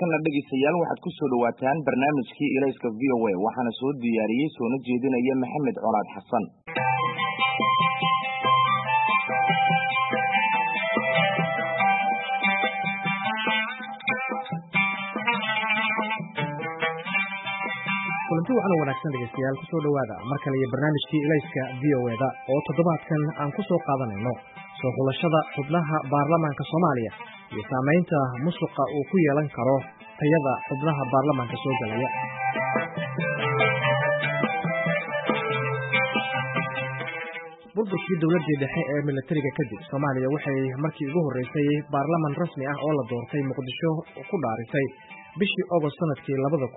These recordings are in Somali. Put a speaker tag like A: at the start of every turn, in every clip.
A: markana dhegeystayaal waxaad ku soo dhawaataan barnaamijkii Ilayska VOA waxaana soo diyaariyay soona jeedinaya Maxamed Colaad Xasan.
B: kulanti waxaan wanaagsan dhegeystayaal ku soo dhawaada markale iyo barnaamijkii Ilayska VOA oo toddobaadkan aan ku soo qaadanayno soo xulashada xubnaha baarlamaanka Soomaaliya iyo saameynta musuqa uu ku yeelan karo tayada xubnaha baarlamaanka soo galaya. burburkii dowladda dhexe ee militariga kadib Soomaaliya waxay markii ugu horeysay baarlamaan rasmi ah oo la doortay Muqdisho ku dhaarisay bishii August sanadkii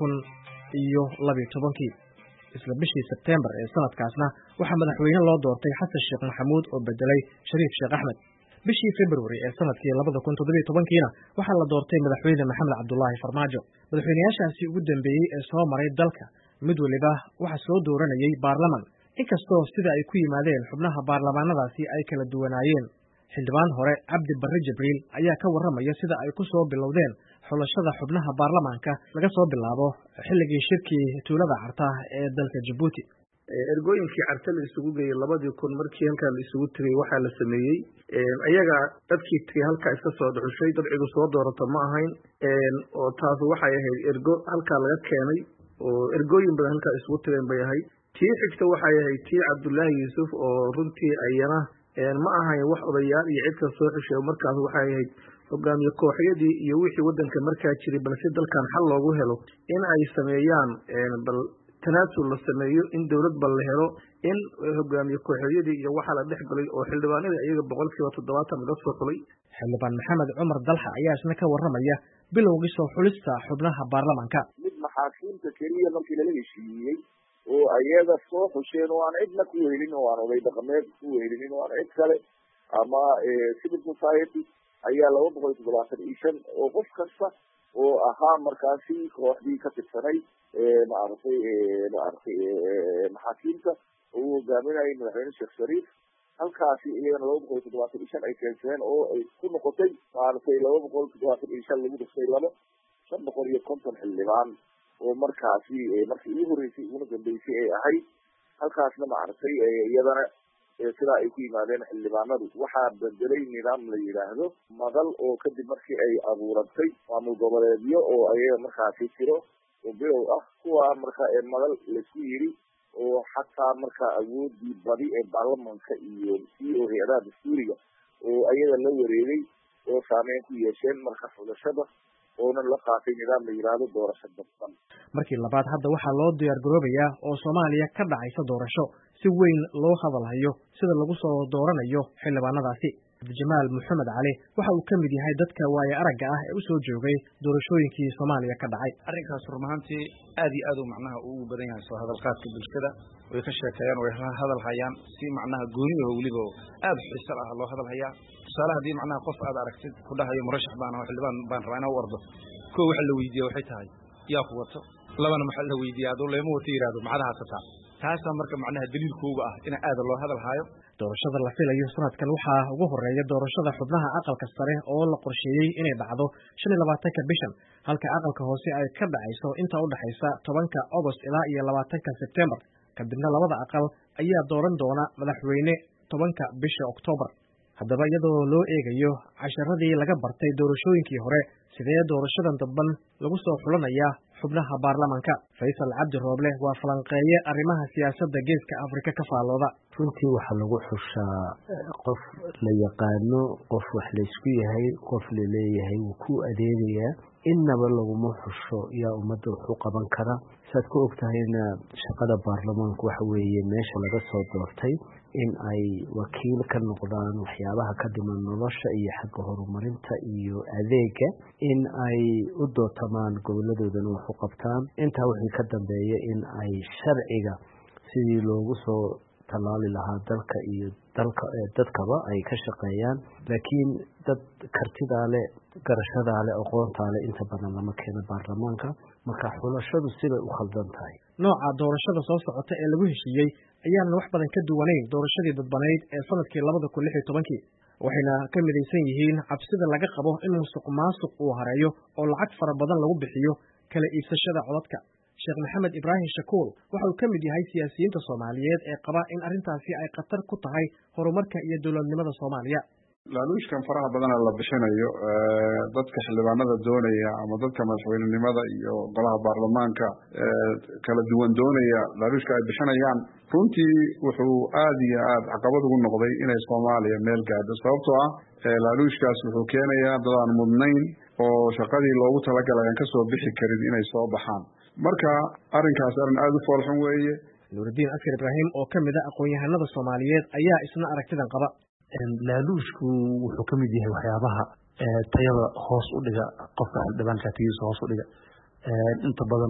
B: 2012 isla bishii September ee sanadkaasna waxaa madaxweyne loo doortay Xasan Sheekh Maxamuud oo bedelay Shariif Sheekh Axmed. bishii February ee sanadkii 2017 waxaa la doortay madaxweyne Maxamed Cabdullaahi Farmaajo. madaxweynayaashaasi ugu dambeeyay ee soo maray dalka mid waliba waxa soo dooranayay baarlamaan, inkastoo sida ay ku yimaadeen xubnaha baarlamaanadaasi ay kala duwanaayeen. xildhibaan hore Cabdi Barre Jibriil ayaa ka warramaya sida ay ku soo bilowdeen xulashada xubnaha baarlamaanka laga soo bilaabo xilligii shirkii tuulada Carta ee dalka Djibouti.
C: ergooyinkii Carta la isugu geeyay 2000 markii halka la isugu tigay waxa la sameeyay ayaga dadkii tigay halka iska soo dhuxushay dad ciidu soo doorato ma ahayn oo taas waxay ahayd ergo halka laga keenay oo ergooyin badan halka isugu tigeen bay ahayd. tii xigta waxay ahayd tii Cabdullaahi Yuusuf oo runtii ayana ma ahayn wax odayaal iyo cid ka soo xushay markaas waxay ahayd hogaamiye kooxyadii iyo wixii wadanka markaa jiray balse dalkan xal loogu helo in ay sameeyaan bal tanaasul la sameeyo in dawlad bal la helo in hogaamiye kooxyadii iyo waxa la dhexgalay oo xildhibaanada iyaga 70% laga soo xulay.
B: xildhibaan Maxamed Cumar Dalxa ayaa isna ka warramaya bilowgii soo xulista xubnaha baarlamaanka.
D: mid maxaakiimta kaliya markii laga heshiiyey oo ayaga soo xusheen oo aan cidna ku wehelin oo aan oday dhaqameed ku wehelin oo aan cid kale ama civil society ayaa 275 oo qof kasta oo ahaa markaasi kooxdii ka tirsanay maxaakiimta oo hogaaminayay madaxweyne Sheekh Shariif halkaasi iyagana 275 ay keensadeen oo ay ku noqotay 275 lagu dhashay 550 xildhibaan oo markaasi markii ugu horeysay ugu dambeysay ay ahayd halkaasna iyadana sida ay ku yimaadeen xildhibaanadu waxaa bedelay nidaam la yiraahdo madal oo kadib markii ay abuurantay maamul goboleedyo oo ayaga markaasi jiro oo bilow ah kuwa markaa madal la isku yiri oo xataa markaa awoodii badi ee baarlamaanka iyo hay'adaha dastuuriga oo ayaga la wareegay oo saameyn ku yeesheen marka xulashada oona la qaatay nidaam la yiraahdo doorasho dadban.
B: markii labaad hadda waxaa loo diyaar garoobayaa oo Soomaaliya ka dhacaysa doorasho si weyn loo hadalhayo sida lagu soo dooranayo xildhibaanadaasi. Jamaal Maxamed Cali waxa uu ka mid yahay dadka waaya aragga ah ee u soo joogay doorashooyinkii Soomaaliya ka dhacay.
E: arrinkaas rumaantii aad iyo aad u macnaha ugu badan yahay soo hadalqaadka bulshada way ka sheekayaan way hadal hayaan si macnaha gooni ah waliba aad xiiso ah loo hadal hayaa. tusaale hadii macnaha qof aad aragtid ku dhahayo murashax baan oo xildhibaan baan rabaa u ordo ko waxa la weydiiyo waxay tahay yaa ku wato labana maxaa la weydiiyaa adoo leemo wata yiraahdo macnaha taasa marka macnaha daliilkooga ah in aad loo hadal hayo.
B: doorashada la filayo sanadkan waxaa ugu horeeya doorashada xubnaha aqalka sare oo la qorsheeyay inay dhacdo 25 bishan halka aqalka hoose ay ka dhacayso inta u dhaxaysa 10 August ilaa 20 September. kadibna labada aqal ayaa dooran doona madaxweyne 10 bisha October. haddaba iyadoo loo eegayo casharadii laga bartay doorashooyinkii hore sidee doorashadan dadban lagu soo xulanayaa xubnaha baarlamaanka? Faysal Cabdi Rooble waa falanqeeye arrimaha siyaasadda Geeska Afrika ka faalooda.
F: runtii waxa lagu xushaa qof la yaqaano, qof wax la isku yahay, qof la leeyahay uu ku adeegaya. innaba laguma xusho yaa ummadda wax u qaban kara. saad ku ogtahayna shaqada baarlamaanku waxa weeye meesha laga soo doortay in ay wakiil ka noqdaan waxyaabaha ka dhiman nolosha iyo xagga horumarinta iyo adeega, in ay u dootamaan goboladoodana wax u qabtaan. intaa wixii ka dambeeya in ay sharciga sidii loogu soo talaali lahaa dalka iyo dadkaba ay ka shaqeeyaan. laakiin dad kartidaa leh, garashadaa leh, aqoontaa leh inta badan lama keeno baarlamaanka. marka xulashadu sibay u khaldan tahay.
B: nooca doorashada soo socota ee lagu heshiiyey ayaana wax badan ka duwanayn doorashadii dadbaneyd ee sanadkii 2016. waxayna ka midaysan yihiin cabsida laga qabo in musuqmaasuq uu hareeyo oo lacag fara badan lagu bixiyo kala iibsashada codadka. Sheekh Maxamed Ibraahim Shakuul waxa uu ka mid yahay siyaasiyiinta Soomaaliyeed ee qaba in arrintaasi ay khatar ku tahay horumarka iyo dowladnimada Soomaaliya.
G: laaluushkan faraha badan la bixinayo dadka xildhibaanada doonaya ama dadka madaxweynenimada iyo golaha baarlamaanka kala duwan doonaya laaluushka ay bixinayaan runtii wuxuu aad iyo aad caqabad ugu noqday inay Soomaaliya meel gaadho sababtoo ah laaluushkaas wuxuu keenayaa dad aan mudnayn oo shaqadii loogu talagalay aan ka soo bixi karin inay soo baxaan marka arrinkaas arrin aad u foolxun weeye.
B: Nuuridiin Askar Ibraahim oo ka mid ah aqoon-yahanada Soomaaliyeed ayaa isna aragtidan qaba.
F: laaluushku wuxuu ka mid yahay waxyaabaha tayada hoos u dhiga qofka xildhibaanka tayadiisa hoos u dhiga inta badan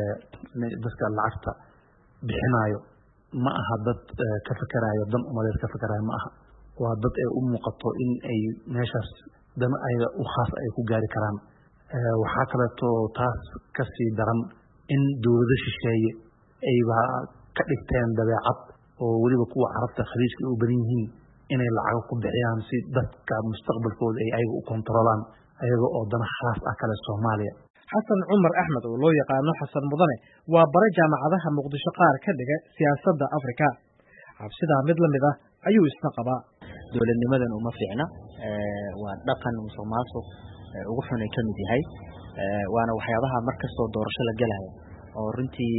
F: dadka lacagta bixinayo ma aha dad ka fakarayo dan umadeed ka fakarayo ma aha waa dad ay u muuqato in ay meeshaas dan ayaga u khaas ay ku gaari karaan. waxaa kaleeto taas kasii daran in dowlado shisheeye ayba ka dhigteen dabeecad oo weliba kuwa carabta khaliijka u badan yihiin inay lacag ku bixiyaan si dadka mustaqbalkooda ay ayaga u kontrolaan ayaga oo dana khaas ah kale Soomaaliya.
B: Xasan Cumar Axmed oo loo yaqaano Xasan Mudane waa bare jaamacadaha Muqdisho qaar ka dhiga siyaasadda Afrika. Cabsida mid la mid ah ayuu isna qabaa.
H: dowladnimadan uma fiicna waa dhaqan musuqmaasuq ugu xun ay ka mid yahay waana waxyaabaha markastoo doorasho la galayo oo runtii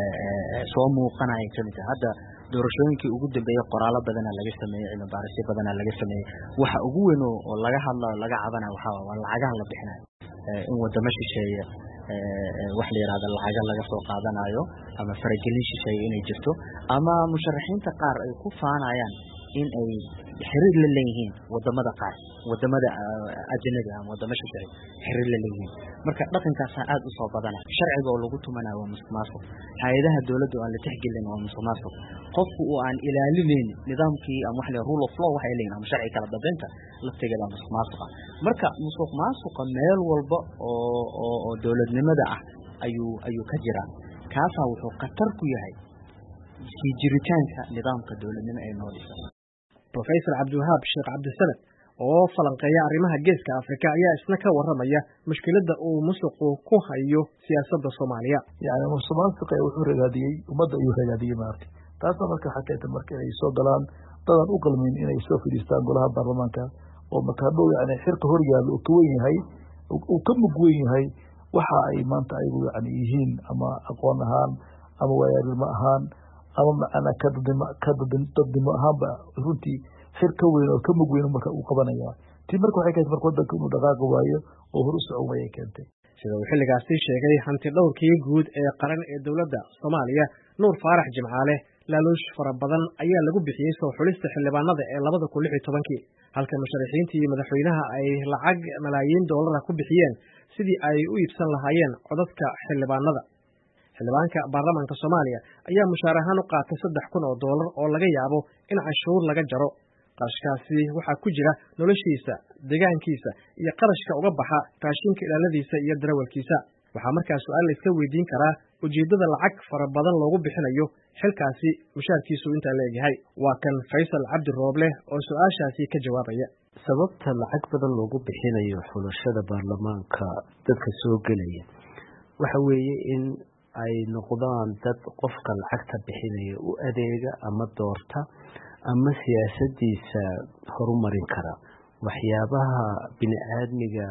H: soo muuqanaya ka mid ah. hadda doorashooyinkii ugu dambeeyay qoraalo badan laga sameeyay cilmi baarisyo badan laga sameeyay waxa ugu weyn oo laga hadlayo laga cabanayo waxa waa lacagaha la bixinayo in wadamo shisheeye wax la yiraahdo lacaga laga soo qaadanayo ama faragelin shisheeye inay jirto ama musharaxiinta qaar ay ku faanayaan in ay xiriir la leeyihiin wadamada qaar wadamada ajnabiga ama wadamo shisheeye xiriir la leeyihiin marka dhaqankaas aad u soo badanay sharciga oo lagu tumanayo waa musuqmaasuq hay'adaha dawladdu aan la tixgelin waa musuqmaasuq qofku oo aan ilaalinayn nidaamkii ama wax la rule of law waxay leeyihiin ama sharci kala dambeynta laftigeeda musuqmaasuq marka musuqmaasuqa meel walba oo dawladnimada ah ayuu ka jira kaasa wuxuu khatar ku yahay si jiritaanka nidaamka dawladnimo ee noo dhisan.
B: Professor Cabdiwahaab Sheekh Cabdisamed oo falanqeeya arrimaha geeska Afrika ayaa isna ka waramaya mushkiladda uu musuqu ku hayo siyaasadda Soomaaliya.
I: yani musuqmaasuqa wuxuu ragaadiyay ummadda ayuu ragaadiyay maartay taasoo marka xataa marka ay soo galaan dadan u qalmin inay soo fadhiistaan golaha baarlamaanka oo marka hadhow yani xirka horyaalo uu ka weyn yahay uu ka mug weyn yahay waxa ay maanta ayagu yani yihiin ama aqoon ahaan ama waayaarnimo ahaan ama macna ka dadnimo ahaanba runtii xir ka weyn oo ka mug weyn marka uu qabanaya tii marka waxay keentay marka wadanka inuu dhaqaaqo waayo oo hor u socon waayay keentay.
B: sida uu xilligaasi sheegay hanti dhowrkii guud ee qaran ee dowladda Soomaaliya Nuur Faarax Jimcaale laaluush fara badan ayaa lagu bixiyay soo xulista xildhibaanada ee 2016 halka musharaxiintii madaxweynaha ay lacag malaayiin dollar ku bixiyeen sidii ay u iibsan lahaayeen codadka xildhibaanada. xildhibaanka baarlamaanka Soomaaliya ayaa mushaar ahaan u qaatay $3,000 oo laga yaabo in cashuur laga jaro. qarashkaasi waxaa ku jira noloshiisa, deegaankiisa iyo qarashka uga baxa raashinka ilaaladiisa iyo darawalkiisa. waxaa markaas su'aal la iska weydiin karaa ujeedada lacag fara badan loogu bixinayo xilkaasi mushaarkiisu inta la eegyahay. waa kan Faysal Cabdi Rooble oo su'aashaasi ka jawaabaya.
F: sababta lacag badan loogu bixinayo xulashada baarlamaanka dadka soo gelaya waxa weeye in ay noqdaan dad qofka lacagta bixinaya u adeega ama doorta ama siyaasadiisa horumarin kara. waxyaabaha bini'aadmiga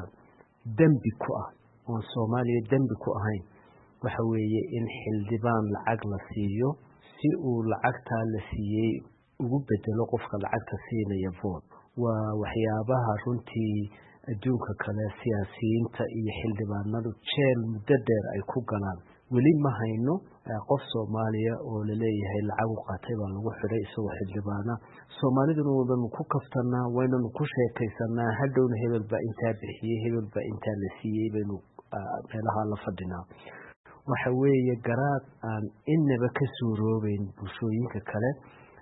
F: dambi ku ah oo Soomaaliya dambi ku ahayn waxa weeye in xildhibaan lacag la siiyo si uu lacagta la siiyay ugu bedelo qofka lacagta siinaya vote. waa waxyaabaha runtii adduunka kale siyaasiyiinta iyo xildhibaanadu jeel muddo dheer ay ku galaan. weli ma hayno qof Soomaaliya oo la leeyahay lacag u qaatay baa lagu xiray isagoo xildhibaana. Soomaaliduna wadanu ku kaftanaa waynanu ku sheekaysanaa hadhowna hebel baa intaa bixiyey hebel baa intaa la siiyey baynu meelaha la fadhinaa. waxa weeye garaad aan inaba ka suuroobeyn bulshooyinka kale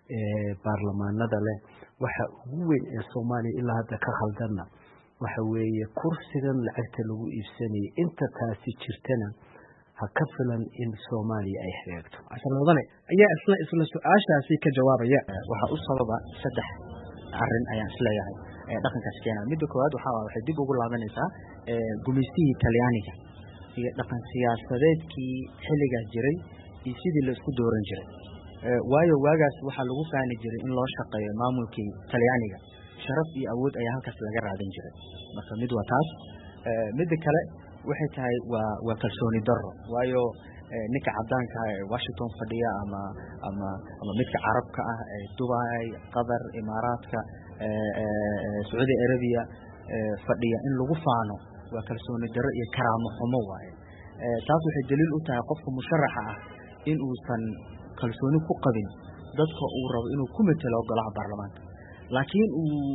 F: ee baarlamaanada leh. waxa ugu weyn ee Soomaaliya ilaa hadda ka khaldana waxa weeye kursigan lacagta lagu iibsanayay inta taasi jirtana ha ka filan in Soomaaliya ay hagaagto.
B: Xasan Mudane ayaa isla su'aashaasi ka jawaabaya.
H: waxa u sababa saddex arrin ayaan isleeyahay. dhaqankaas keenaya. Midda koowaad waxay dib ugu laabanaysaa gumaystihii Talyaaniga iyo dhaqan siyaasadeedkii xilligaas jiray iyo sidii la isku dooran jiray. waayo waagaas waxaa lagu faani jiray in loo shaqeeyo maamulkii Talyaaniga, sharaf iyo awood ayaa halkaas laga raadin jiray. marka mid waa taas. midda kale waxay tahay waa kalsooni darro, waayo ninka cadaanka ah ee Washington fadhiya ama midka carabka ah ee Dubai, Qatar, Imaaraadka, Saudi Arabia fadhiya in lagu faano waa kalsooni darro iyo karaamo xumo waaye. taas waxay daliil u tahay qofka musharaxa ah in uusan kalsooni ku qabin dadka uu rabo inuu ku metelo golaha baarlamaanka, laakiin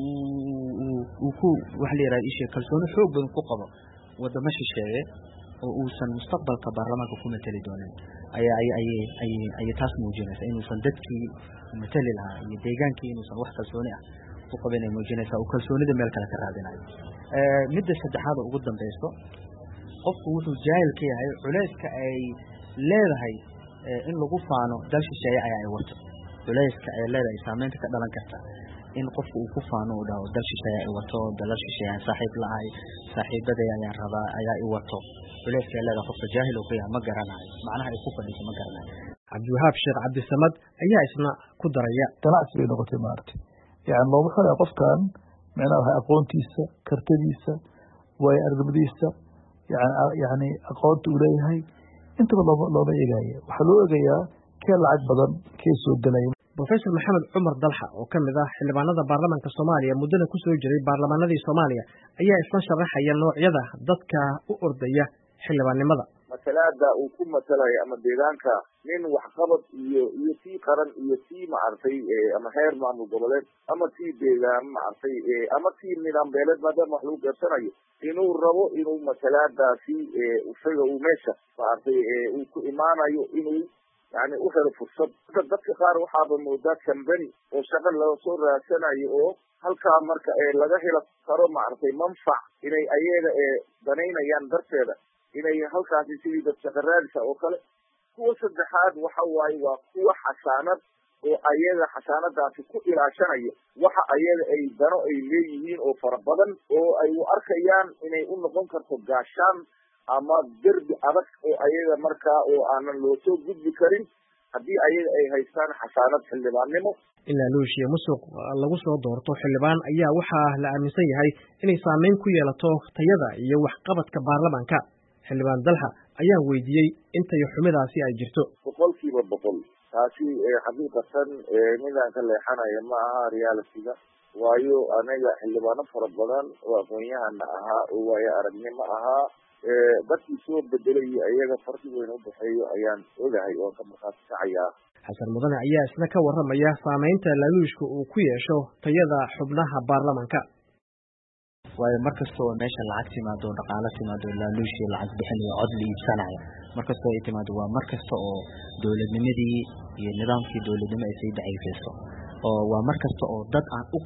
H: uu ku wax la yiraahdo isha kalsooni xoog badan ku qabo wadamo shisheeye oo uusan mustaqbalka baarlamaanka ku meteli doonin ayay taas muujinaysaa inuusan dadkii meteli lahaa iyo deegaankii inuusan wax kalsooni ah ku qabin ay muujinaysaa uu kalsoonida meel kale ka raadinayo. midda saddexaad ugu dambayso, qofku wuxuu jaahil ka yahay culayska ay leedahay in lagu faano dal shisheeye ayaa ay wato. culayska ay leedahay saameynta ka dhalan karta in qofku uu ku faano u dhaho dal shisheeye ay wato, dalal shisheeye saaxiib la ahay, saaxiibada ayaan rabaa ayaa i wato. culayska ay leedahay qofka jaahil uu ka yahay ma garanayo, macnaha ay ku fadhiso ma garanayo.
B: Cabdiwahaab Sheekh Cabdisamad ayaa isna ku daraya
I: ganacsi bay noqotay maartay, yani loogu xidhaa qofkan macnaha aqoontiisa, kartadiisa, waayo aragnimadiisa, yani aqoonta uu leeyahay intaba looma eegaya. waxaa loo eegayaa kee lacag badan kee soo gelaya.
B: Professor Maxamed Cumar Dalxa oo kamid ah xildhibaanada baarlamaanka Soomaaliya muddana ku soo jiray baarlamaanadii Soomaaliya ayaa isna sharaxaya noocyada dadka u ordaya xildhibaannimada.
D: masalaada uu ku matalaya ama deegaanka nin waxqabad iyo sii qaran iyo sii maartay ama heer maamul goboleed ama sii deegaan maartay ama sii nidaam beeleed maadaama wax lagu gaabsanayo inuu rabo inuu masalaadaasi isaga uu meesha maartay uu ku imaanayo inuu yani u helo fursad. dadka qaar waxaaba moodaa kambani oo shaqo laga soo raadsanayo oo halkaa marka laga helo karo maartay manfac inay ayaga danaynayaan darteeda inay halkaasi sidii dad shaqo raadisa oo kale. kuwa saddexaad waxa waaye waa kuwa xasaanad oo ayaga xasaanadaasi ku ilaashanaya waxa ayaga ay dano ay leeyihiin oo fara badan oo ay u arkayaan inay u noqon karto gaashaan ama derbi adag oo ayaga markaa oo aanan loo soo gudbi karin haddii ayaga ay haystaan xasaanad xildhibaannimo.
B: ilaa luushiya musuq lagu soo doorto xildhibaan ayaa waxaa la aaminsan yahay inay saameyn ku yeelato tayada iyo waxqabadka baarlamaanka. xildhibaan Dalxa ayaa weydiiyey inta xumidaasi ay jirto.
D: 100% taasi xaqiiqatan midaan ka leexanaya ma aha reality-ga, waayo anaga xildhibaano fara badan oo aqoon-yahana ahaa oo waayo aragnimo ahaa dadkii soo bedelay ayaga farqi weyn u dhexeeyo ayaan ogahay oo ka markhaati kacaya.
B: Xasan Mudane ayaa isna ka warramaya saameynta laaluushka uu ku yeesho tayada xubnaha baarlamaanka.
H: waayo markastoo meesha lacag timaado dhaqaale timaado laaluushi lacag bixin iyo cod la iibsanayo markastoo ay timaado waa markasta oo dowladnimadii iyo nidaamkii dowladnimo ay sii daciifayso oo waa markasta oo dad aan u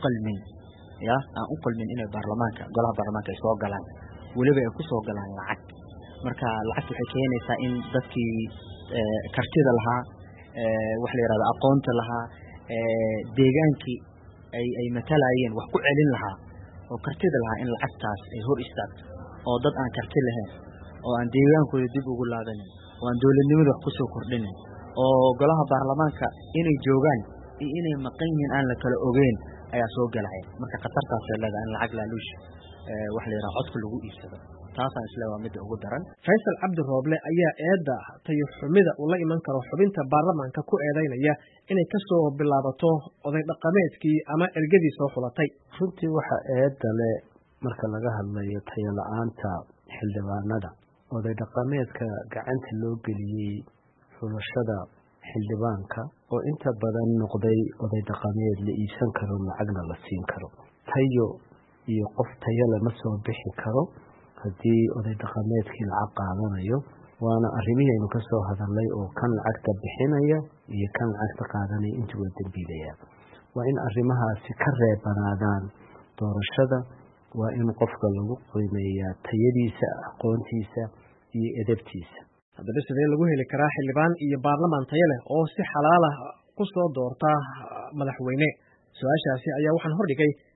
H: qalmin inay baarlamaanka golaha baarlamaanka ay soo galaan waliba ay ku soo galaan lacag. marka lacag waxay keenaysaa in dadkii kartida lahaa wax la yiraahdo aqoonta lahaa deegaankii ay matalayeen wax ku celin lahaa oo kartida lahaa in lacagtaas ay hor istaagto oo dad aan karti lahayn oo aan deegaankooda dib ugu laabanin oo aan dowladnimada wax ku soo kordhinin oo golaha baarlamaanka inay joogaan iyo inay maqan yihiin aan la kala ogeyn ayaa soo galaya. marka khatartaas ay leedahay in lacag laaluush wax la yiraahdo codka lagu iibsado. taasaan isla waa midda ugu daran.
B: Faysal Cabdi Rooble ayaa eedda tayo xumida uu la iman karo xubinta baarlamaanka ku eedeynaya inay ka soo bilaabato oday dhaqameedkii ama ergadii soo xulatay.
F: runtii waxa eedda le marka laga hadlayo tayo la-aanta xildhibaanada oday dhaqameedka gacanta loo geliyey xulashada xildhibaanka oo inta badan noqday oday dhaqameed la iibsan karo lacagna la siin karo. tayo iyo qof tayo lama soo bixi karo haddii oday dhaqameedkii lacag qaadanayo, waana arrimihii aynu ka soo hadalnay oo kan lacagta bixinaya iyo kan lacagta qaadanaya intuba dambiilaya. waa in arrimahaasi ka reebanaadaan doorashada, waa in qofka lagu qiimeeyaa tayadiisa, aqoontiisa iyo edebtiisa.
B: haddaba sidee lagu heli karaa xildhibaan iyo baarlamaan tayo leh oo si xalaal ah ku soo doorta madaxweyne? su-aashaasi ayaa waxaan hordhigay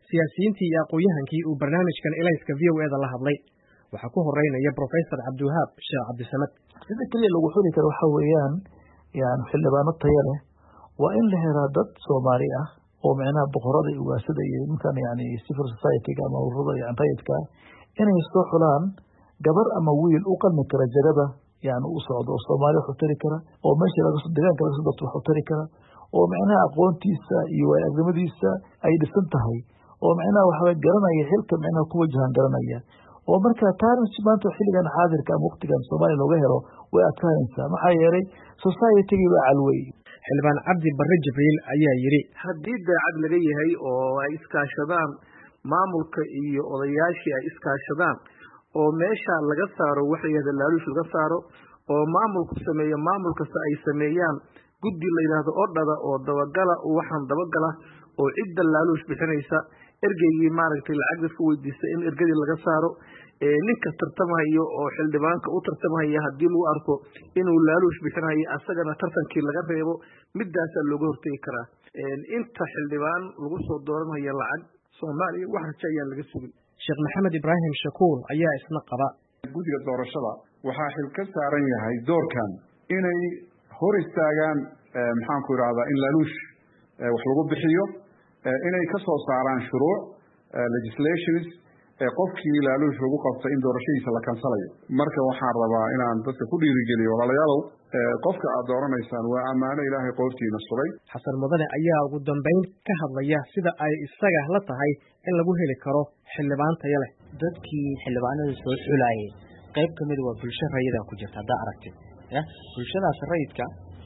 B: siyaasiyiintii iyo aqoon-yahankii uu barnaamijkan ilayska v o eda la hadlay. waxaa ku horeynaya Professor Cabdiwahaab Sheekh Cabdisamed.
I: sida kaliya lagu xuli karo waxa weeyaan yani xildhibaano tayo leh waa in la helaa dad Soomaali ah oo macnaha boqorada iyo waasada iyo ninkan yani civil society-ga ama ururada yani rayidka inay soo xulaan gabar ama wiil u qalmi kara jagada yani u socdo Soomaali wax u tari kara oo meesha laga soo deegaanka laga soo dadku wax u tari kara oo macnaha aqoontiisa iyo waayo-aragnimadiisa ay dhisan tahay oo macnaha waxa garanaya xilka macnaha ku wajahan garanaya oo marka taariikh maanta xilligan xaadirka ama waqtigan Soomaali looga helo way adkaanaysaa maxaa yeelay society-ga baa calway.
B: xildhibaan Cabdi Barre Jibriil ayaa yiri
C: haddii daacad laga yahay oo ay iskaashadaan maamulka iyo odayaashii ay iskaashadaan oo meesha laga saaro waxa yiraahdo laaluush laga saaro oo maamulku sameeyo maamul kasta ay sameeyaan guddi la yiraahdo odhada oo dabagala oo waxaan dabagala oo cidda laaluush bixinaysa ergeygii maaragtay lacag dadku weydiista in ergadii laga saaro ninka tartamayo oo xildhibaanka u tartamaya haddii lagu arko inuu laaluush bixinayo asagana tartankii laga reebo midaasaa looga hortegi karaa inta xildhibaan lagu soo dooranayo lacag Soomaaliya wax raja ayaan laga sugin.
B: Sheekh Maxamed Ibraahim Shakuul ayaa isna qaba
G: guddiga doorashada waxaa xil ka saaran yahay doorkan inay hor istaagaan maxaan ku idhahdaa in laaluush wax lagu bixiyo inay ka soo saaraan shuruuc legislations qofkii laaluush lagu qabtay in doorashadiisa la kansalayo. marka waxaan rabaa inaan dadka ku dhiirigeliyo walaalayaalow qofka aad dooranaysaan waa ammaano ilaahay qoortiina sugay.
B: Xasan Mudane ayaa ugu dambeyn ka hadlaya sida ay isaga la tahay in lagu heli karo xildhibaan tayo leh.
H: dadkii xildhibaanada soo xulayay qayb kamid waa bulsho rayida ku jirta hadda aragtay bulshadaas rayidka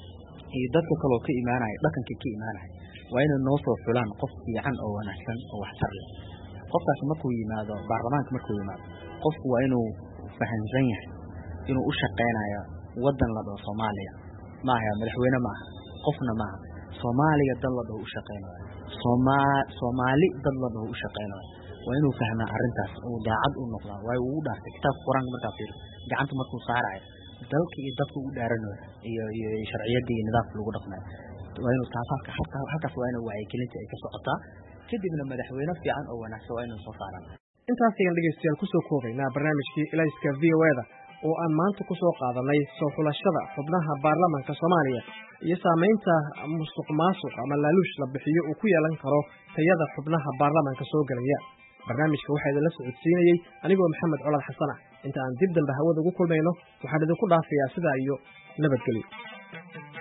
H: iyo dadka kale oo ka imaanaya dhaqanka ka imaanaya waa inay noo soo xulaan qof fiican oo wanaagsan oo waxtar leh. qofkaas markuu yimaado baarlamaanka markuu yimaado qofku waa inuu fahansan yahay inuu u shaqeynayo wadan la dhaho Soomaaliya maaha madaxweyne maaha qofna maaha Soomaaliya dad la dhaho u shaqeynayo Soomaali dad la dhaho u shaqeynayo waa inuu fahmaa arrintaas oo daacad u noqdaa waa uu u dhaartay kitaabka Quraanka markaa fiiro gacanta markuu saarayo dalka iyo dadka u dhaaranayo iyo sharciyada iyo nidaamka lagu dhaqmayo waa inuu taasaka halkaas waa inuu wacyigelinta ay ka socotaa kadibna madaxweyne fiican oo wanaagsan waa inuu soo saaraan.
B: intaas ayaan dhegeystayaal ku soo koobaynaa barnaamijkii ilayska v o eda oo aan maanta ku soo qaadanay soo xulashada xubnaha baarlamaanka Soomaaliya iyo saameynta musuqmaasuq ama laaluush la bixiyo uu ku yeelan karo tayada xubnaha baarlamaanka soo galaya. barnaamijka waxaa idinla socodsiinayay anigoo Maxamed Colad Xasan ah. inta aan dib dambe hawada ugu kulmayno waxaan idinku dhaafayaa sidaa iyo nabadgelyo.